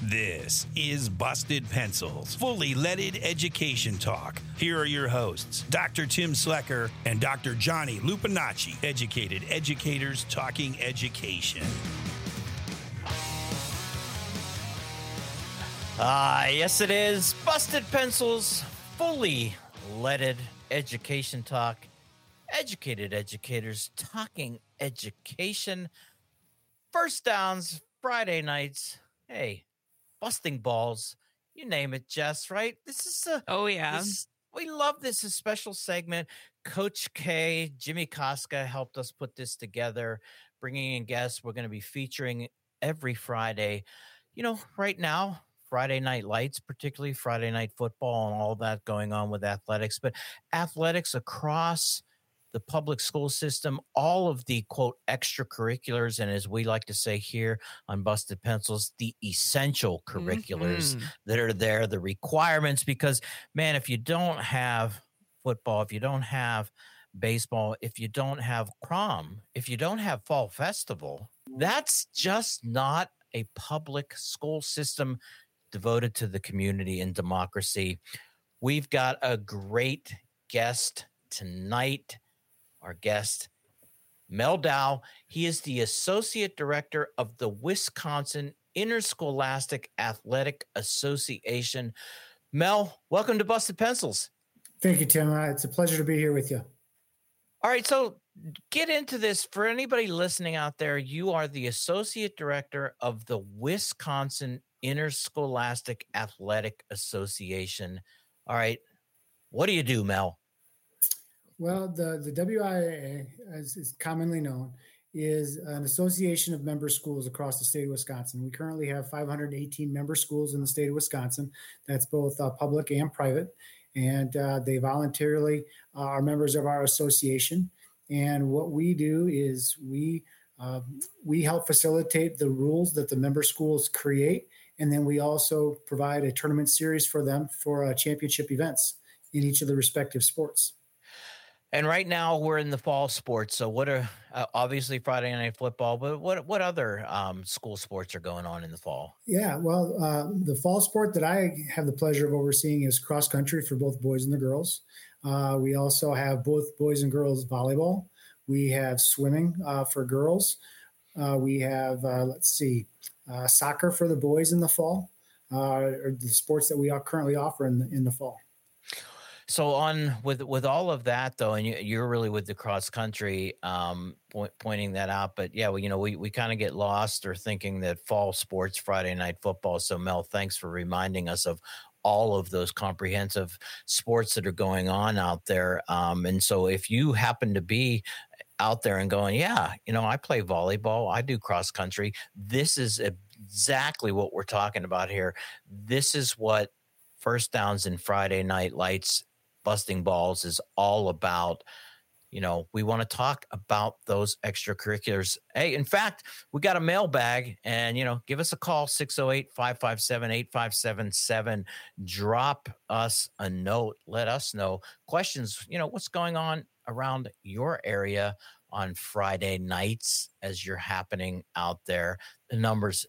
This is Busted Pencils, fully leaded education talk. Here are your hosts, Dr. Tim Slecker and Dr. Johnny Lupinacci, educated educators talking education. Yes, it is. Busted Pencils, fully leaded education talk. Educated educators talking education. First downs, Friday nights. Hey, busting balls. You name it, Jess, right? This is we love this. A special segment. Coach K, Jimmy Koska helped us put this together, bringing in guests we're going to be featuring every Friday. You know, right now, Friday night lights, particularly Friday night football and all that going on with athletics, but athletics across the public school system, all of the quote extracurriculars, and as we like to say here on Busted Pencils, the essential curriculars that are there, the requirements, because man, if you don't have football, if you don't have baseball, if you don't have prom, if you don't have fall festival, that's just not a public school system devoted to the community and democracy. We've got a great guest tonight. Our guest, Mel Dow. He is the Associate Director of the Wisconsin Interscholastic Athletic Association. Mel, welcome to Busted Pencils. Thank you, Tim. It's a pleasure to be here with you. All right, so get into this. For anybody listening out there, you are the Associate Director of the Wisconsin Interscholastic Athletic Association. All right, what do you do, Mel? Well, the WIAA, as is commonly known, is an association of member schools across the state of Wisconsin. We currently have 518 member schools in the state of Wisconsin. That's both public and private. And they voluntarily are members of our association. And what we do is we help facilitate the rules that the member schools create. And then we also provide a tournament series for them for championship events in each of the respective sports. And right now we're in the fall sports. So what are obviously Friday night football, but what other school sports are going on in the fall? Yeah, well, the fall sport that I have the pleasure of overseeing is cross country for both boys and the girls. We also have both boys and girls volleyball. We have swimming for girls. We have, soccer for the boys in the fall, or the sports that we currently offer in the fall. So on with all of that though, and you're really with the cross country, pointing that out. But yeah, we kind of get lost or thinking that fall sports, Friday night football. So Mel, thanks for reminding us of all of those comprehensive sports that are going on out there. And so if you happen to be out there and going, yeah, I play volleyball, I do cross country, this is exactly what we're talking about here. This is what First Downs and Friday Night Lights Busting Balls is all about. We want to talk about those extracurriculars. Hey, in fact, we got a mailbag, and give us a call, 608-557-8577. Drop us a note. Let us know questions, what's going on around your area on Friday nights as you're happening out there. The number's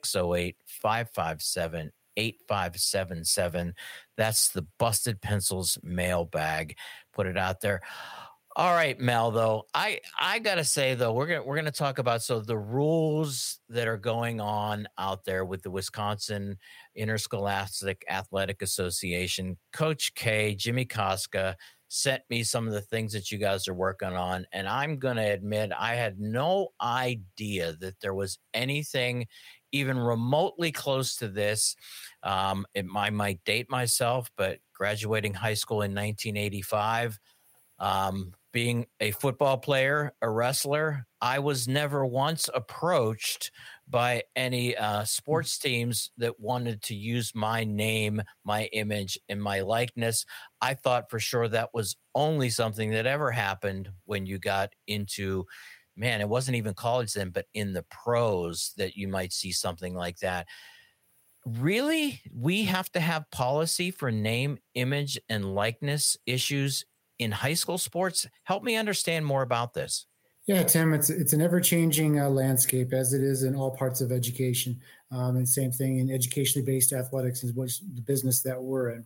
608-557-8577. That's the Busted Pencils mailbag. Put it out there. All right, Mel, though, I gotta say though, we're gonna talk about the rules that are going on out there with the Wisconsin Interscholastic Athletic Association. Coach K, Jimmy Koska, sent me some of the things that you guys are working on, and I'm gonna admit I had no idea that there was anything even remotely close to this. I might date myself, but graduating high school in 1985, being a football player, a wrestler, I was never once approached by any sports teams that wanted to use my name, my image, and my likeness. I thought for sure that was only something that ever happened when you got into, man, it wasn't even college then, but in the pros that you might see something like that. Really? We have to have policy for name, image, and likeness issues in high school sports? Help me understand more about this. Yeah, Tim, it's an ever-changing landscape as it is in all parts of education. And same thing in educationally based athletics is what's the business that we're in.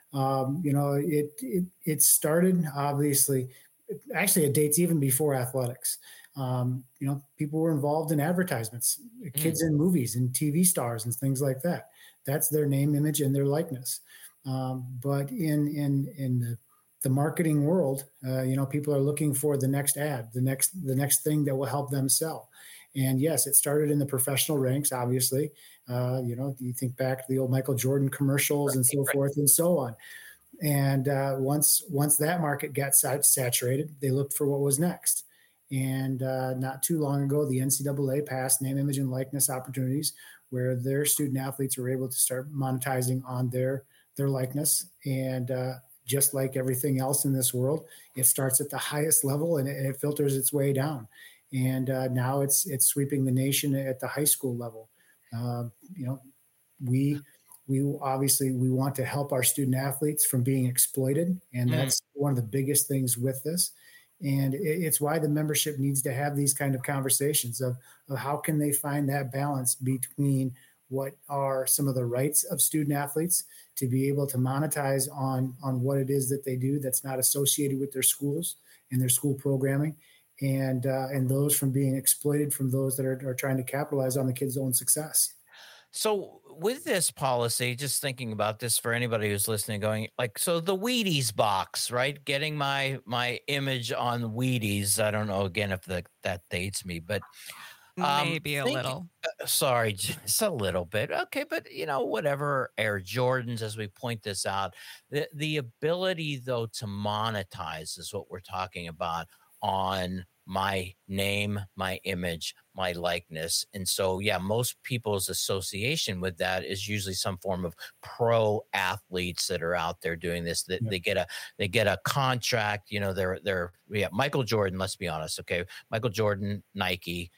It started obviously, actually it dates even before athletics. People were involved in advertisements, kids in movies and TV stars and things like that. That's their name, image, and their likeness. But in the marketing world, people are looking for the next ad, the next thing that will help them sell. And yes, it started in the professional ranks, obviously. You think back to the old Michael Jordan commercials and so forth and so on. And once that market got saturated, they looked for what was next. And not too long ago, the NCAA passed name, image, and likeness opportunities where their student athletes were able to start monetizing on their likeness. And just like everything else in this world, it starts at the highest level and it filters its way down. And now it's sweeping the nation at the high school level. We obviously we want to help our student athletes from being exploited, and that's one of the biggest things with this. And it's why the membership needs to have these kind of conversations of how can they find that balance between what are some of the rights of student athletes to be able to monetize on what it is that they do that's not associated with their schools and their school programming, and those from being exploited from those that are trying to capitalize on the kids' own success. So with this policy, just thinking about this for anybody who's listening, going like, so the Wheaties box, right? Getting my image on Wheaties. I don't know again if that dates me, but Maybe a little. sorry, just a little bit. Okay, but whatever. Air Jordans, as we point this out, the ability though to monetize is what we're talking about on my name, my image, my likeness. And so, yeah, most people's association with that is usually some form of pro athletes that are out there doing this. That they get a contract. They're Michael Jordan. Let's be honest, okay, Michael Jordan, Nike.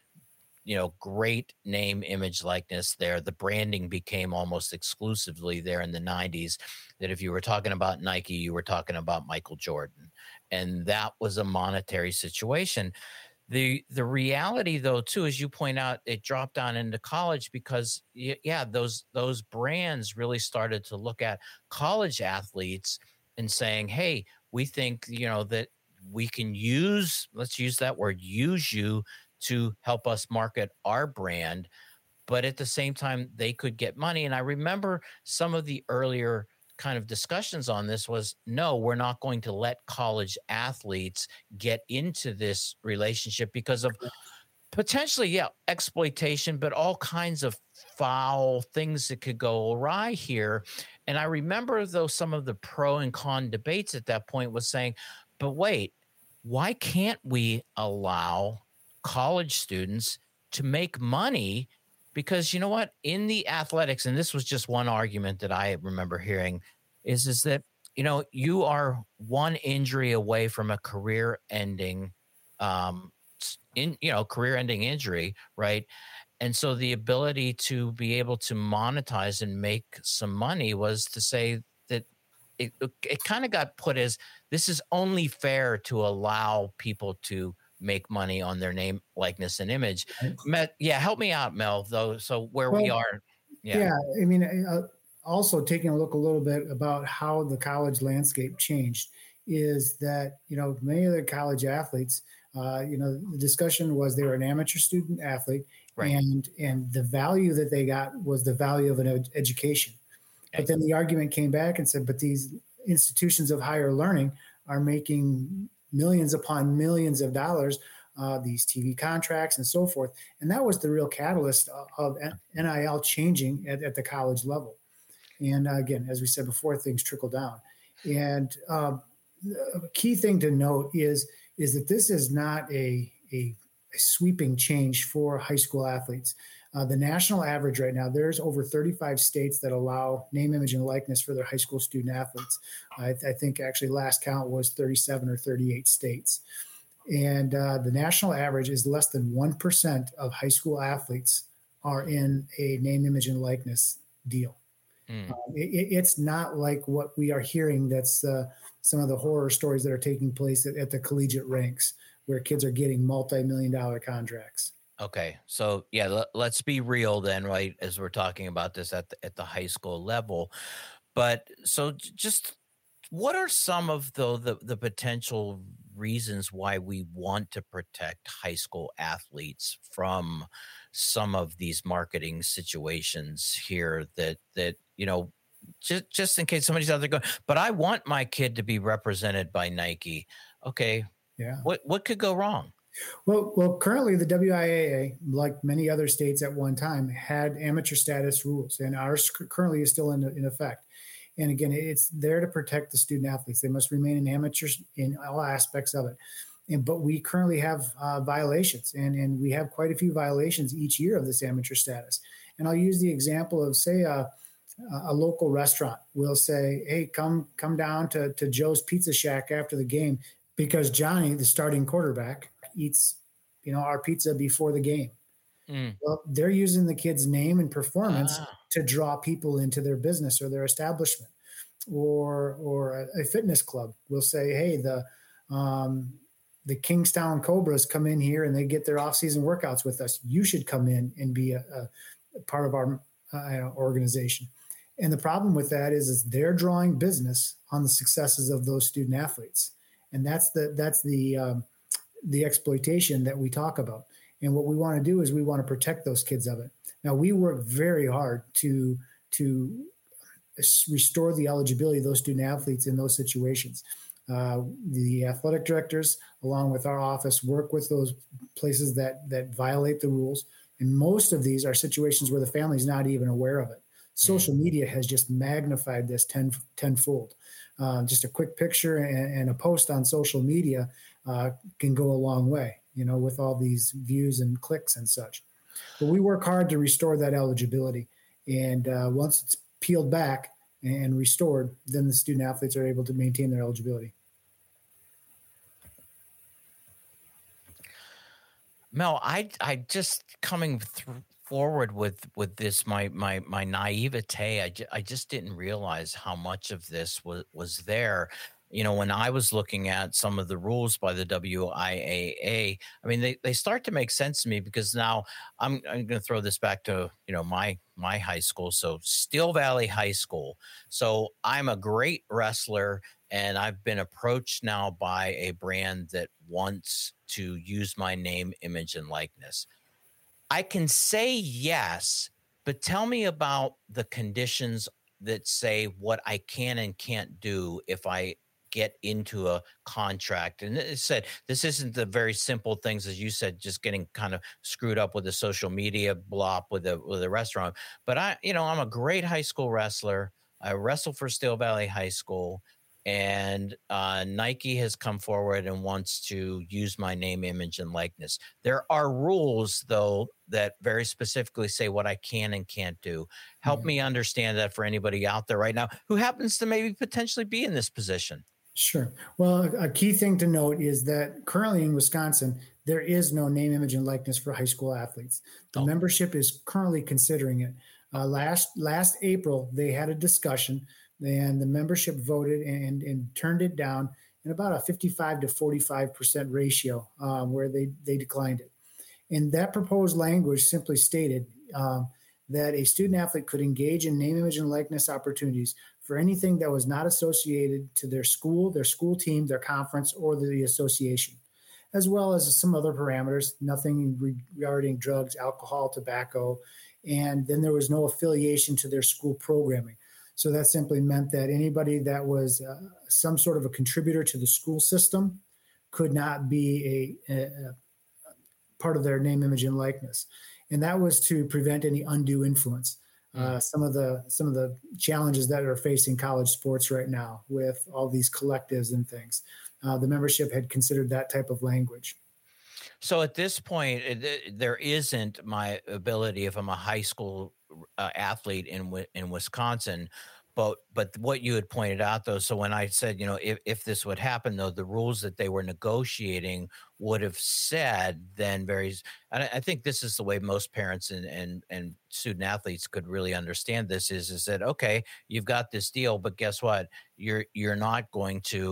Great name, image, likeness there. The branding became almost exclusively there in the 90s, that if you were talking about Nike, you were talking about Michael Jordan. And that was a monetary situation. The reality, though, too, as you point out, it dropped down into college because, those brands really started to look at college athletes and saying, hey, we think, that we can let's use that word, use you to help us market our brand. But at the same time, they could get money. And I remember some of the earlier kind of discussions on this was, no, we're not going to let college athletes get into this relationship because of potentially, exploitation, but all kinds of foul things that could go awry here. And I remember, though, some of the pro and con debates at that point was saying, but wait, why can't we allow college students to make money? Because you know what, in the athletics, and this was just one argument that I remember hearing, is that you are one injury away from a career-ending career-ending injury, right? And so the ability to be able to monetize and make some money was to say that it kind of got put as, this is only fair to allow people to make money on their name, likeness, and image. Help me out, Mel, though. So we are. Yeah. I mean, also taking a look a little bit about how the college landscape changed is that, many of the college athletes, the discussion was they were an amateur student athlete, right, and the value that they got was the value of an education. But then the argument came back and said, but these institutions of higher learning are making millions upon millions of dollars, these TV contracts and so forth. And that was the real catalyst of NIL changing at the college level. And again, as we said before, things trickle down. And a key thing to note is that this is not a sweeping change for high school athletes. The national average right now, there's over 35 states that allow name, image, and likeness for their high school student athletes. I think actually last count was 37 or 38 states. And the national average is less than 1% of high school athletes are in a name, image, and likeness deal. It's not like what we are hearing. That's some of the horror stories that are taking place at the collegiate ranks, where kids are getting multi-million-dollar contracts. Okay, so yeah, let's be real then, right? As we're talking about this at the high school level, but so just what are some of the potential reasons why we want to protect high school athletes from some of these marketing situations here that just in case somebody's out there going, but I want my kid to be represented by Nike. Okay, Yeah. What could go wrong? Well, currently the WIAA, like many other states at one time, had amateur status rules, and ours currently is still in effect. And again, it's there to protect the student athletes. They must remain amateurs in all aspects of it. But we currently have violations, and we have quite a few violations each year of this amateur status. And I'll use the example of, say, a local restaurant will say, "Hey, come down to Joe's Pizza Shack after the game because Johnny, the starting quarterback, eats, our pizza before the game." Well, they're using the kid's name and performance to draw people into their business or their establishment. Or a fitness club will say, "Hey, the Kingstown Cobras come in here and they get their off-season workouts with us. You should come in and be a part of our organization." And the problem with that is they're drawing business on the successes of those student athletes, and that's the exploitation that we talk about. And what we want to do is we want to protect those kids of it. Now, we work very hard to restore the eligibility of those student athletes in those situations. The athletic directors, along with our office, work with those places that violate the rules. And most of these are situations where the family's not even aware of it. Social media has just magnified this tenfold. Just a quick picture and a post on social media can go a long way, with all these views and clicks and such. But we work hard to restore that eligibility. And once it's peeled back and restored, then the student athletes are able to maintain their eligibility. Mel, I just coming forward with this, my naivete. I just didn't realize how much of this was there. When I was looking at some of the rules by the WIAA, I mean, they start to make sense to me because now I'm going to throw this back to, my high school. So Steel Valley High School. So I'm a great wrestler and I've been approached now by a brand that wants to use my name, image, and likeness. I can say yes, but tell me about the conditions that say what I can and can't do if I get into a contract. And it said, this isn't the very simple things, as you said, just getting kind of screwed up with the social media blop with the restaurant. But I'm a great high school wrestler. I wrestle for Steel Valley High School, and Nike has come forward and wants to use my name, image, and likeness. There are rules, though, that very specifically say what I can and can't do. Help me understand that for anybody out there right now who happens to maybe potentially be in this position. Sure. Well, a key thing to note is that currently in Wisconsin, there is no name, image, and likeness for high school athletes. The membership is currently considering it. Last April, they had a discussion, and the membership voted and turned it down in about a 55 to 45% ratio, where they declined it. And that proposed language simply stated that a student athlete could engage in name, image, and likeness opportunities for anything that was not associated to their school team, their conference, or the association, as well as some other parameters, nothing regarding drugs, alcohol, tobacco, and then there was no affiliation to their school programming. So that simply meant that anybody that was some sort of a contributor to the school system could not be a part of their name, image, and likeness. And that was to prevent any undue influence. Some of the challenges that are facing college sports right now with all these collectives and things. The membership had considered that type of language. So at this point, there isn't my ability, if I'm a high school athlete in Wisconsin, but what you had pointed out, though, so when I said, if this would happen, though, the rules that they were negotiating would have said then and I think this is the way most parents and student athletes could really understand this is that, okay, you've got this deal, but guess what? You're not going to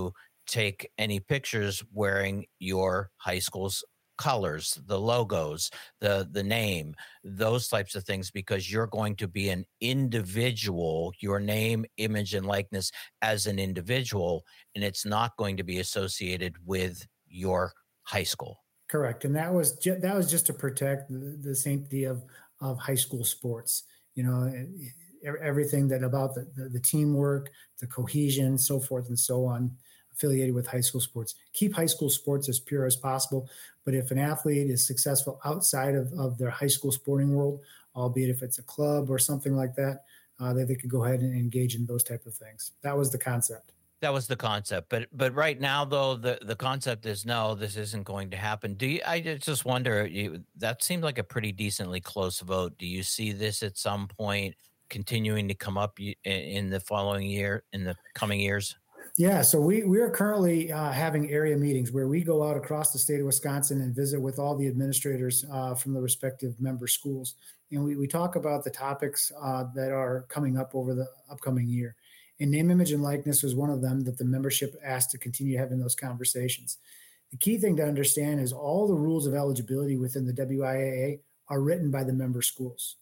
take any pictures wearing your high school's colors, the logos, the name, those types of things, because you're going to be an individual, your name, image, and likeness as an individual, and it's not going to be associated with your high school. Correct. And that was just to protect the sanctity of high school sports. You know, everything that about the teamwork, the cohesion, so forth and so on, affiliated with high school sports. Keep high school sports as pure as possible. But if an athlete is successful outside of their high school sporting world, albeit if it's a club or something like that, they could go ahead and engage in those type of things. That was the concept. That was the concept. But right now, though, the concept is no, this isn't going to happen. I just wonder, that seemed like a pretty decently close vote. Do you see this at some point continuing to come up in the following year, in the coming years? Yeah, so we are currently having area meetings where we go out across the state of Wisconsin and visit with all the administrators from the respective member schools. And we talk about the topics that are coming up over the upcoming year. And name, image, and likeness was one of them that the membership asked to continue having those conversations. The key thing to understand is all the rules of eligibility within the WIAA are written by the member schools.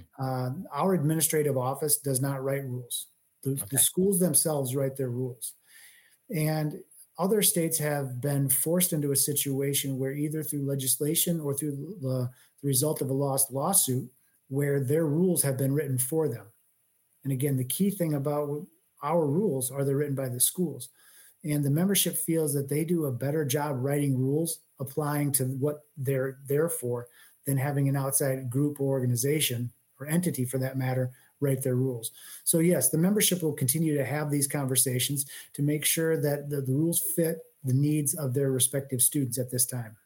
Our administrative office does not write rules. The schools themselves write their rules. And other states have been forced into a situation where either through legislation or through the result of a lost lawsuit, where their rules have been written for them. And again, the key thing about our rules are they're written by the schools. And the membership feels that they do a better job writing rules, applying to what they're there for, than having an outside group or organization or entity, for that matter, write their rules. So yes, the membership will continue to have these conversations to make sure that the rules fit the needs of their respective students at this time.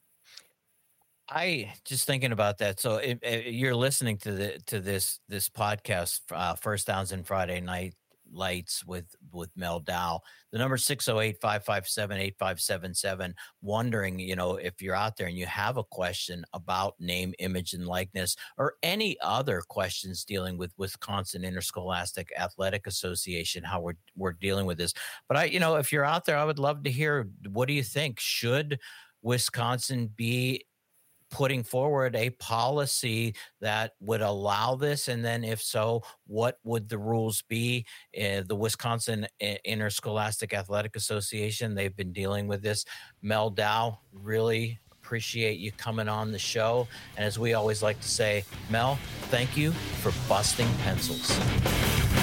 I just thinking about that. So you're listening to this podcast, First Downs and Friday Night Lights with Mel Dow. The number 608-557-8577. Wondering, if you're out there and you have a question about name, image, and likeness, or any other questions dealing with Wisconsin Interscholastic Athletic Association, how we're dealing with this. But if you're out there, I would love to hear, what do you think? Should Wisconsin be putting forward a policy that would allow this? And then if so, what would the rules be? The Wisconsin Interscholastic Athletic Association, they've been dealing with this. Mel Dow, really appreciate you coming on the show. And as we always like to say, Mel, thank you for busting pencils.